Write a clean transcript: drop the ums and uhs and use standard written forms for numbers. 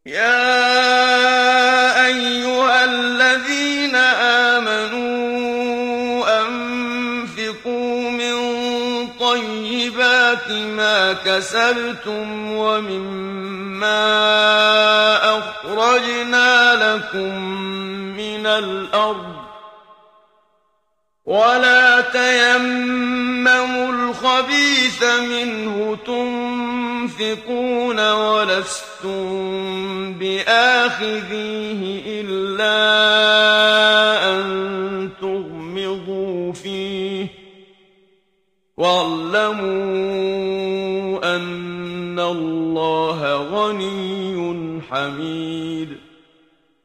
يَا أَيُّهَا الَّذِينَ آمَنُوا أَنفِقُوا مِن طَيِّبَاتِ مَا كَسَبْتُمْ وَمِمَّا أَخْرَجْنَا لَكُم مِّنَ الْأَرْضِ وَلَا تَيَمَّمُوا الْخَبِيثَ مِنْهُ تُنفِقُونَ وَلَسْتُم بِآخِذِيهِ إِلَّا أَن تُغْمِضُوا فِيهِ ۚ وَاعْلَمُوا أَنَّ اللَّهَ غَنِيٌّ حَمِيدٌ